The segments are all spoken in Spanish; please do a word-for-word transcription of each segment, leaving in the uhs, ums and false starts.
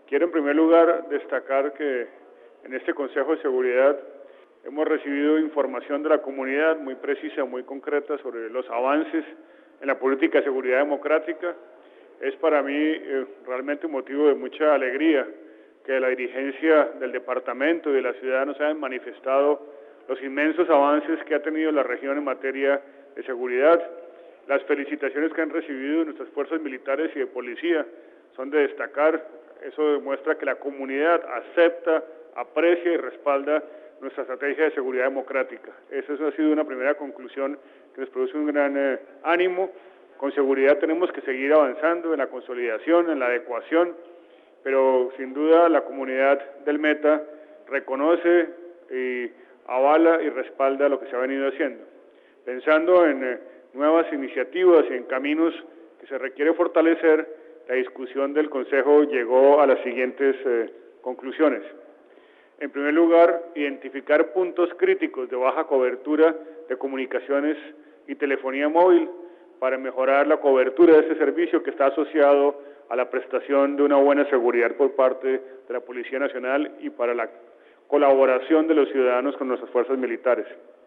Quiero en primer lugar destacar que en este Consejo de Seguridad hemos recibido información de la comunidad muy precisa, muy concreta sobre los avances en la política de seguridad democrática. Es para mí eh, realmente un motivo de mucha alegría que la dirigencia del departamento y de la ciudad nos hayan manifestado los inmensos avances que ha tenido la región en materia de seguridad. Las felicitaciones que han recibido nuestras fuerzas militares y de policía son de destacar. Eso demuestra que la comunidad acepta, aprecia y respalda nuestra estrategia de seguridad democrática. Esa ha sido una primera conclusión que nos produce un gran eh, ánimo. Con seguridad tenemos que seguir avanzando en la consolidación, en la adecuación, pero sin duda la comunidad del Meta reconoce y avala y respalda lo que se ha venido haciendo. Pensando en eh, nuevas iniciativas y en caminos que se requiere fortalecer, la discusión del Consejo llegó a las siguientes eh, conclusiones. En primer lugar, identificar puntos críticos de baja cobertura de comunicaciones y telefonía móvil para mejorar la cobertura de este servicio que está asociado a la prestación de una buena seguridad por parte de la Policía Nacional y para la colaboración de los ciudadanos con nuestras fuerzas militares.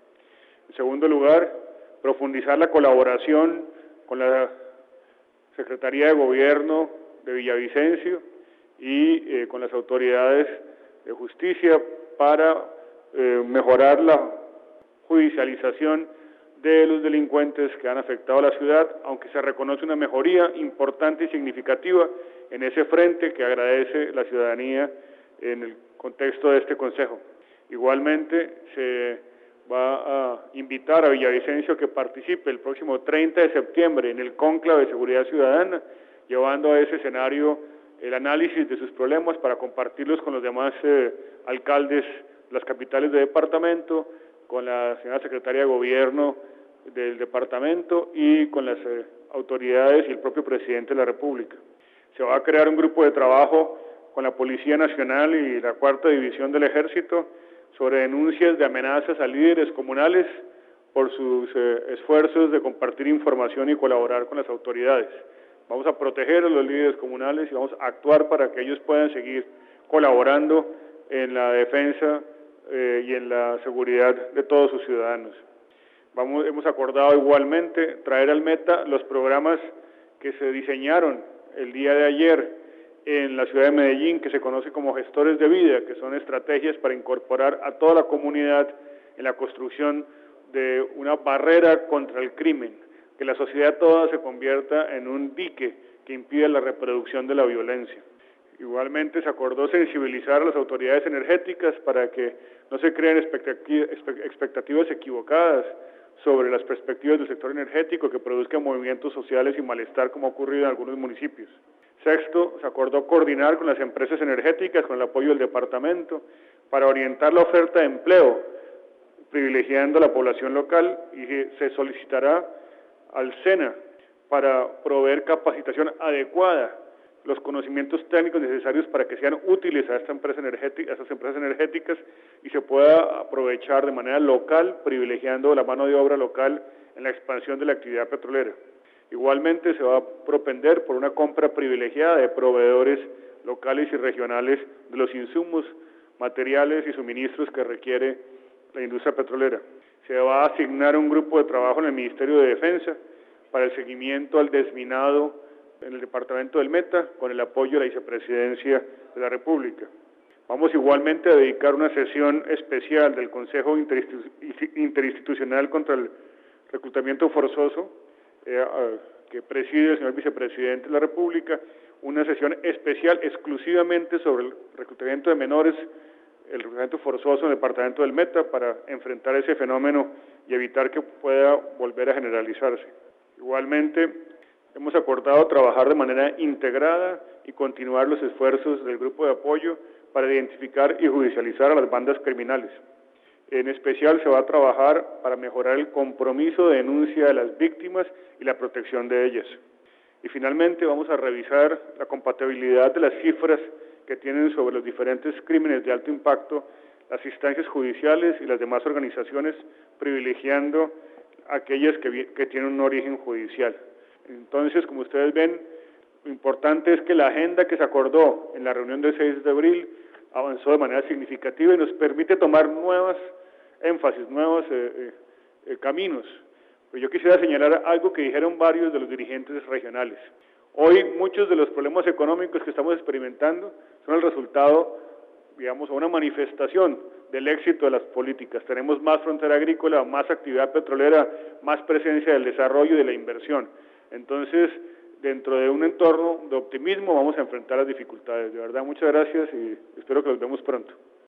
En segundo lugar, profundizar la colaboración con la Secretaría de Gobierno de Villavicencio y eh, con las autoridades de justicia para eh, mejorar la judicialización de los delincuentes que han afectado a la ciudad, aunque se reconoce una mejoría importante y significativa en ese frente que agradece la ciudadanía en el contexto de este Consejo. Igualmente se va a invitar a Villavicencio que participe el próximo treinta de septiembre en el Cónclave de Seguridad Ciudadana, llevando a ese escenario el análisis de sus problemas para compartirlos con los demás eh, alcaldes de las capitales de departamento, con la señora secretaria de Gobierno del departamento y con las eh, autoridades y el propio presidente de la República. Se va a crear un grupo de trabajo con la Policía Nacional y la Cuarta División del Ejército sobre denuncias de amenazas a líderes comunales por sus eh, esfuerzos de compartir información y colaborar con las autoridades. Vamos a proteger a los líderes comunales y vamos a actuar para que ellos puedan seguir colaborando en la defensa eh, y en la seguridad de todos sus ciudadanos. Vamos, hemos acordado igualmente traer al Meta los programas que se diseñaron el día de ayer en la ciudad de Medellín, que se conoce como gestores de vida, que son estrategias para incorporar a toda la comunidad en la construcción de una barrera contra el crimen, que la sociedad toda se convierta en un dique que impida la reproducción de la violencia. Igualmente se acordó sensibilizar a las autoridades energéticas para que no se creen expectativas equivocadas sobre las perspectivas del sector energético que produzcan movimientos sociales y malestar como ha ocurrido en algunos municipios. Sexto, se acordó coordinar con las empresas energéticas, con el apoyo del departamento, para orientar la oferta de empleo, privilegiando a la población local, y se solicitará al SENA para proveer capacitación adecuada, los conocimientos técnicos necesarios para que sean útiles a, esta empresa energética, a estas empresas energéticas y se pueda aprovechar de manera local, privilegiando la mano de obra local en la expansión de la actividad petrolera. Igualmente se va a propender por una compra privilegiada de proveedores locales y regionales de los insumos, materiales y suministros que requiere la industria petrolera. Se va a asignar un grupo de trabajo en el Ministerio de Defensa para el seguimiento al desminado en el departamento del Meta, con el apoyo de la Vicepresidencia de la República. Vamos igualmente a dedicar una sesión especial del Consejo Interinstitucional contra el Reclutamiento Forzoso, eh, que preside el señor Vicepresidente de la República, una sesión especial exclusivamente sobre el reclutamiento de menores, el reclutamiento forzoso en el departamento del Meta para enfrentar ese fenómeno y evitar que pueda volver a generalizarse. Igualmente, hemos acordado trabajar de manera integrada y continuar los esfuerzos del grupo de apoyo para identificar y judicializar a las bandas criminales. En especial se va a trabajar para mejorar el compromiso de denuncia de las víctimas y la protección de ellas. Y finalmente vamos a revisar la compatibilidad de las cifras que tienen sobre los diferentes crímenes de alto impacto las instancias judiciales y las demás organizaciones, privilegiando aquellas que, que tienen un origen judicial. Entonces, como ustedes ven, Lo importante es que la agenda que se acordó en la reunión del seis de abril avanzó de manera significativa y nos permite tomar nuevas énfasis, nuevos eh, eh, eh, caminos. Pero yo quisiera señalar algo que dijeron varios de los dirigentes regionales. Hoy muchos de los problemas económicos que estamos experimentando son el resultado, digamos, o una manifestación del éxito de las políticas. Tenemos más frontera agrícola, más actividad petrolera, más presencia del desarrollo y de la inversión. Entonces, dentro de un entorno de optimismo vamos a enfrentar las dificultades. De verdad, muchas gracias y espero que los vemos pronto.